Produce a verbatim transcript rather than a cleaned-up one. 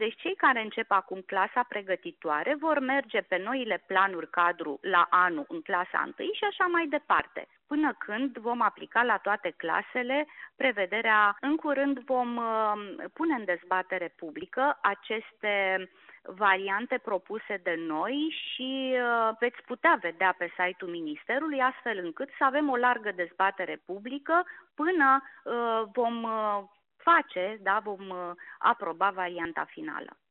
Deci cei care încep acum clasa pregătitoare vor merge pe noile planuri cadru la anul în clasa întâi și așa mai departe, până când vom aplica la toate clasele prevederea. În curând vom uh, pune în dezbatere publică aceste variante propuse de noi și uh, veți putea vedea pe site-ul Ministerului, astfel încât să avem o largă dezbatere publică până uh, vom uh, face, da, vom uh, aproba varianta finală.